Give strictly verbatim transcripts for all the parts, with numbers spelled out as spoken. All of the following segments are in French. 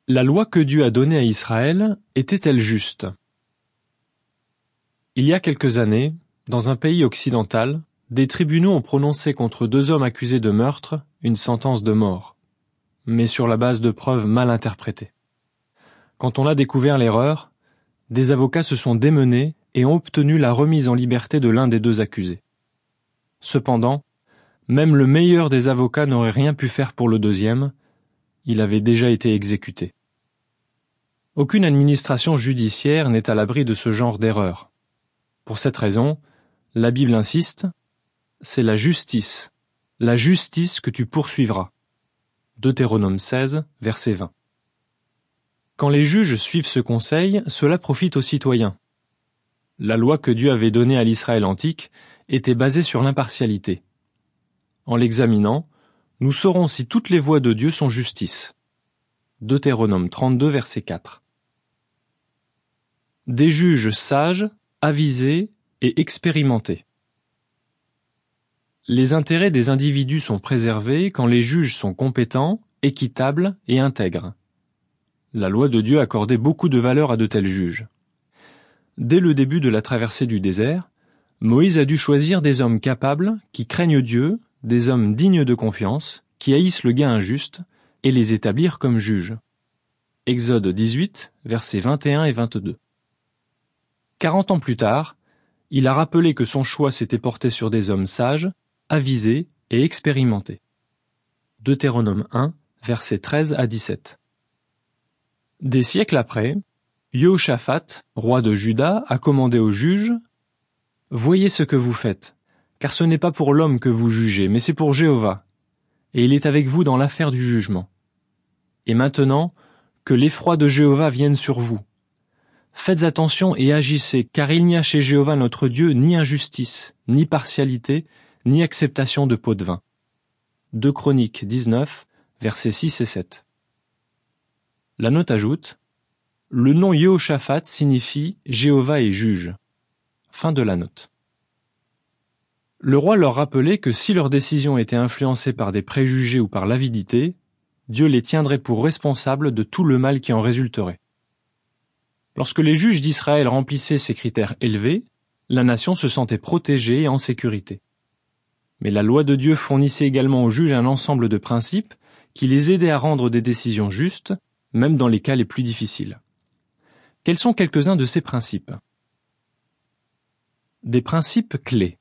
La loi que Dieu a donnée à Israël était-elle juste? Il y a quelques années, dans un pays occidental, des tribunaux ont prononcé contre deux hommes accusés de meurtre une sentence de mort, mais sur la base de preuves mal interprétées. Quand on a découvert l'erreur, des avocats se sont démenés et ont obtenu la remise en liberté de l'un des deux accusés. Cependant, même le meilleur des avocats n'aurait rien pu faire pour le deuxième, il avait déjà été exécuté. Aucune administration judiciaire n'est à l'abri de ce genre d'erreur. Pour cette raison, la Bible insiste, c'est la justice, la justice que tu poursuivras. Deutéronome seize, verset vingt. Quand les juges suivent ce conseil, cela profite aux citoyens. La loi que Dieu avait donnée à l'Israël antique était basée sur l'impartialité. En l'examinant, nous saurons si toutes les voies de Dieu sont justice. Deutéronome trente-deux, verset quatre. Des juges sages, avisés et expérimentés. Les intérêts des individus sont préservés quand les juges sont compétents, équitables et intègres. La loi de Dieu accordait beaucoup de valeur à de tels juges. Dès le début de la traversée du désert, Moïse a dû choisir des hommes capables, qui craignent Dieu, des hommes dignes de confiance, qui haïssent le gain injuste, et les établir comme juges. Exode dix-huit, versets vingt et un et vingt-deux. Quarante ans plus tard, il a rappelé que son choix s'était porté sur des hommes sages, avisés et expérimentés. Deutéronome un, versets treize à dix-sept. Des siècles après, Yehoshaphat, roi de Juda, a commandé aux juges « Voyez ce que vous faites, car ce n'est pas pour l'homme que vous jugez, mais c'est pour Jéhovah, et il est avec vous dans l'affaire du jugement. Et maintenant, que l'effroi de Jéhovah vienne sur vous. Faites attention et agissez, car il n'y a chez Jéhovah notre Dieu ni injustice, ni partialité, ni acceptation de pots de vin. » deux Chroniques dix-neuf, versets six et sept. La note ajoute « Le nom Yehoshaphat signifie « Jéhovah est juge ». Fin de la note. Le roi leur rappelait que si leurs décisions étaient influencées par des préjugés ou par l'avidité, Dieu les tiendrait pour responsables de tout le mal qui en résulterait. Lorsque les juges d'Israël remplissaient ces critères élevés, la nation se sentait protégée et en sécurité. Mais la loi de Dieu fournissait également aux juges un ensemble de principes qui les aidaient à rendre des décisions justes, même dans les cas les plus difficiles. Quels sont quelques-uns de ces principes? Des principes clés.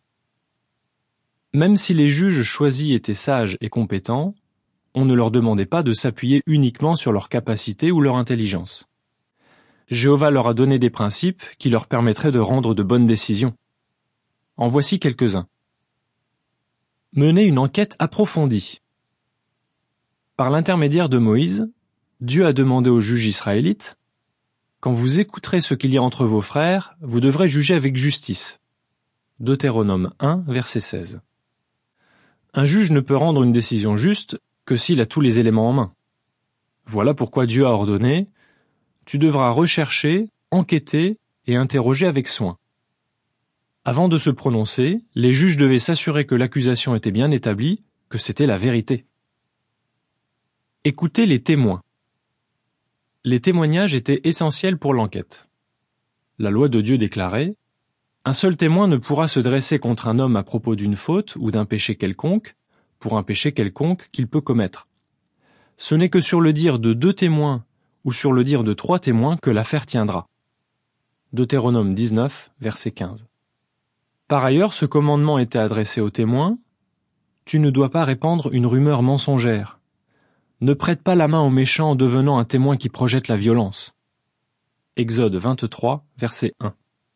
Même si les juges choisis étaient sages et compétents, on ne leur demandait pas de s'appuyer uniquement sur leur capacité ou leur intelligence. Jéhovah leur a donné des principes qui leur permettraient de rendre de bonnes décisions. En voici quelques-uns. Mener une enquête approfondie. Par l'intermédiaire de Moïse, Dieu a demandé aux juges israélites « Quand vous écouterez ce qu'il y a entre vos frères, vous devrez juger avec justice. » Deutéronome un, verset seize. Un juge ne peut rendre une décision juste que s'il a tous les éléments en main. Voilà pourquoi Dieu a ordonné « Tu devras rechercher, enquêter et interroger avec soin. » Avant de se prononcer, les juges devaient s'assurer que l'accusation était bien établie, que c'était la vérité. Écoutez les témoins. Les témoignages étaient essentiels pour l'enquête. La loi de Dieu déclarait « Un seul témoin ne pourra se dresser contre un homme à propos d'une faute ou d'un péché quelconque, pour un péché quelconque qu'il peut commettre. Ce n'est que sur le dire de deux témoins ou sur le dire de trois témoins que l'affaire tiendra. » Deutéronome dix-neuf, verset quinze. Par ailleurs, ce commandement était adressé aux témoins « Tu ne dois pas répandre une rumeur mensongère. Ne prête pas la main au méchant en devenant un témoin qui projette la violence. » Exode vingt-trois, verset un.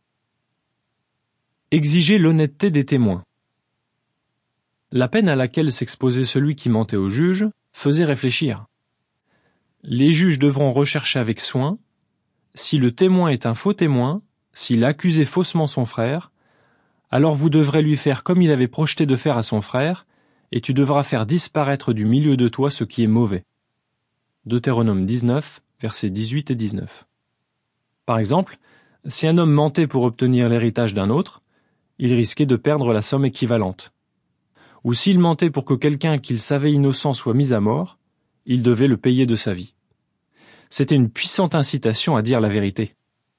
Exiger l'honnêteté des témoins. La peine à laquelle s'exposait celui qui mentait au juge faisait réfléchir. Les juges devront rechercher avec soin si le témoin est un faux témoin, s'il accusait faussement son frère, alors vous devrez lui faire comme il avait projeté de faire à son frère, et tu devras faire disparaître du milieu de toi ce qui est mauvais. Deutéronome dix-neuf, versets dix-huit et dix-neuf. Par exemple, si un homme mentait pour obtenir l'héritage d'un autre, il risquait de perdre la somme équivalente. Ou s'il mentait pour que quelqu'un qu'il savait innocent soit mis à mort, il devait le payer de sa vie. C'était une puissante incitation à dire la vérité.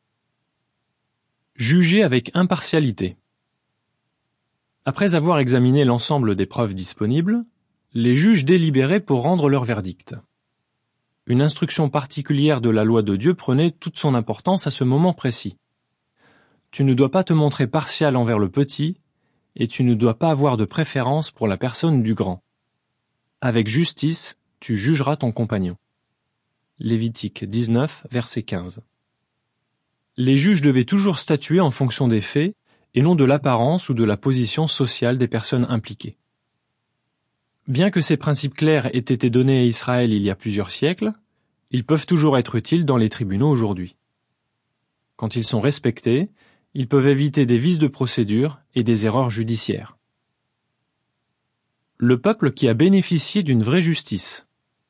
Juger avec impartialité. Après avoir examiné l'ensemble des preuves disponibles, les juges délibéraient pour rendre leur verdict. Une instruction particulière de la loi de Dieu prenait toute son importance à ce moment précis. Tu ne dois pas te montrer partial envers le petit, et tu ne dois pas avoir de préférence pour la personne du grand. Avec justice, tu jugeras ton compagnon. Lévitique dix-neuf, verset quinze. Les juges devaient toujours statuer en fonction des faits et non de l'apparence ou de la position sociale des personnes impliquées. Bien que ces principes clairs aient été donnés à Israël il y a plusieurs siècles, ils peuvent toujours être utiles dans les tribunaux aujourd'hui. Quand ils sont respectés, ils peuvent éviter des vices de procédure et des erreurs judiciaires. Le peuple qui a bénéficié d'une vraie justice.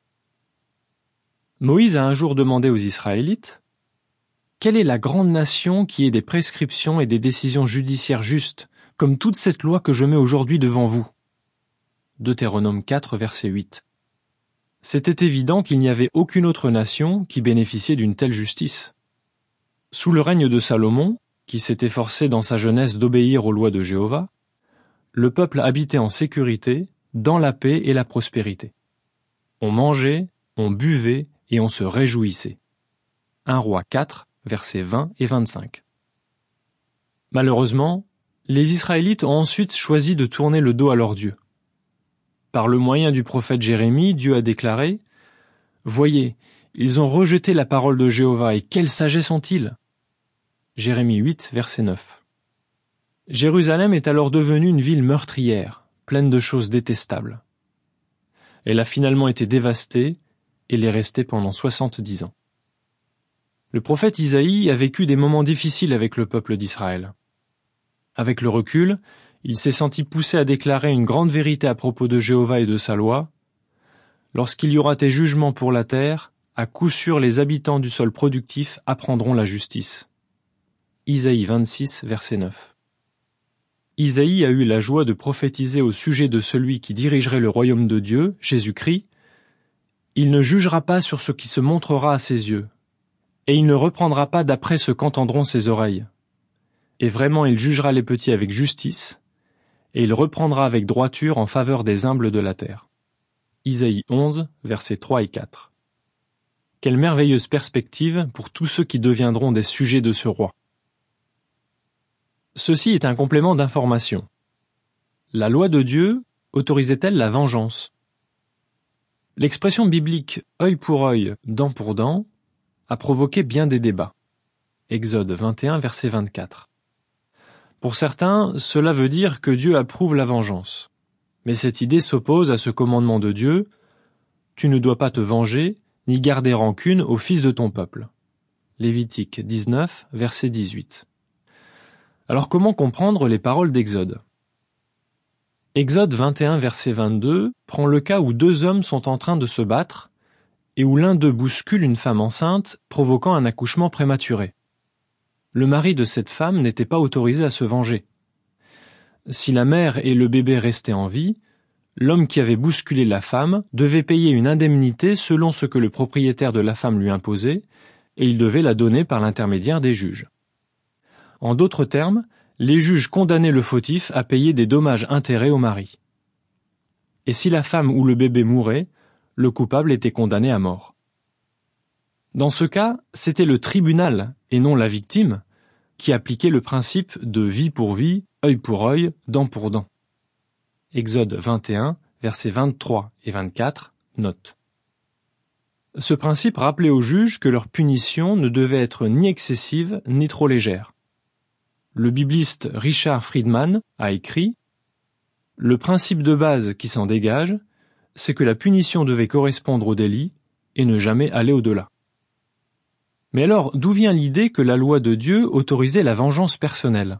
Moïse a un jour demandé aux Israélites « Quelle est la grande nation qui ait des prescriptions et des décisions judiciaires justes, comme toute cette loi que je mets aujourd'hui devant vous ?» Deutéronome quatre, verset huit. C'était évident qu'il n'y avait aucune autre nation qui bénéficiait d'une telle justice. Sous le règne de Salomon, qui s'était forcé dans sa jeunesse d'obéir aux lois de Jéhovah, le peuple habitait en sécurité, dans la paix et la prospérité. On mangeait, on buvait et on se réjouissait. un Roi quatre, versets vingt et vingt-cinq. Malheureusement, les Israélites ont ensuite choisi de tourner le dos à leur Dieu. Par le moyen du prophète Jérémie, Dieu a déclaré « Voyez, ils ont rejeté la parole de Jéhovah, et quelle sagesse ont-ils » Jérémie huit, verset neuf. Jérusalem est alors devenue une ville meurtrière, pleine de choses détestables. Elle a finalement été dévastée et l'est restée pendant soixante-dix ans. Le prophète Isaïe a vécu des moments difficiles avec le peuple d'Israël. Avec le recul, il s'est senti poussé à déclarer une grande vérité à propos de Jéhovah et de sa loi. Lorsqu'il y aura des jugements pour la terre, à coup sûr les habitants du sol productif apprendront la justice. Isaïe vingt-six, verset neuf. Isaïe a eu la joie de prophétiser au sujet de celui qui dirigerait le royaume de Dieu, Jésus-Christ. Il ne jugera pas sur ce qui se montrera à ses yeux, et il ne reprendra pas d'après ce qu'entendront ses oreilles. Et vraiment il jugera les petits avec justice, et il reprendra avec droiture en faveur des humbles de la terre. Isaïe onze, versets trois et quatre. Quelle merveilleuse perspective pour tous ceux qui deviendront des sujets de ce roi. Ceci est un complément d'information. La loi de Dieu autorisait-elle la vengeance? L'expression biblique « œil pour œil, dent pour dent » a provoqué bien des débats. Exode vingt et un, verset vingt-quatre. Pour certains, cela veut dire que Dieu approuve la vengeance. Mais cette idée s'oppose à ce commandement de Dieu « Tu ne dois pas te venger, ni garder rancune au fils de ton peuple ». Lévitique dix-neuf, verset dix-huit. Alors comment comprendre les paroles d'Exode? Exode vingt et un, verset vingt-deux prend le cas où deux hommes sont en train de se battre et où l'un d'eux bouscule une femme enceinte, provoquant un accouchement prématuré. Le mari de cette femme n'était pas autorisé à se venger. Si la mère et le bébé restaient en vie, l'homme qui avait bousculé la femme devait payer une indemnité selon ce que le propriétaire de la femme lui imposait, et il devait la donner par l'intermédiaire des juges. En d'autres termes, les juges condamnaient le fautif à payer des dommages-intérêts au mari. Et si la femme ou le bébé mourait, le coupable était condamné à mort. Dans ce cas, c'était le tribunal, et non la victime, qui appliquait le principe de vie pour vie, œil pour œil, dent pour dent. Exode vingt et un, versets vingt-trois et vingt-quatre, note. Ce principe rappelait aux juges que leur punition ne devait être ni excessive ni trop légère. Le bibliste Richard Friedman a écrit « Le principe de base qui s'en dégage, c'est que la punition devait correspondre au délit et ne jamais aller au-delà. » Mais alors, d'où vient l'idée que la loi de Dieu autorisait la vengeance personnelle?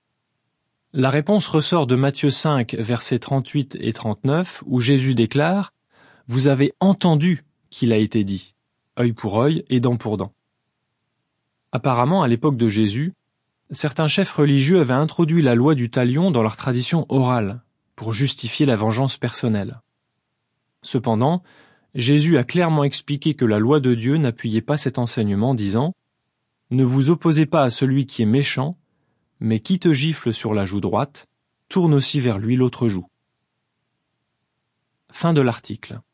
La réponse ressort de Matthieu cinq, versets trente-huit et trente-neuf, où Jésus déclare « Vous avez entendu qu'il a été dit, œil pour œil et dent pour dent. » Apparemment, à l'époque de Jésus, certains chefs religieux avaient introduit la loi du talion dans leur tradition orale, pour justifier la vengeance personnelle. Cependant, Jésus a clairement expliqué que la loi de Dieu n'appuyait pas cet enseignement, disant « Ne vous opposez pas à celui qui est méchant, mais qui te gifle sur la joue droite, tourne aussi vers lui l'autre joue. » Fin de l'article.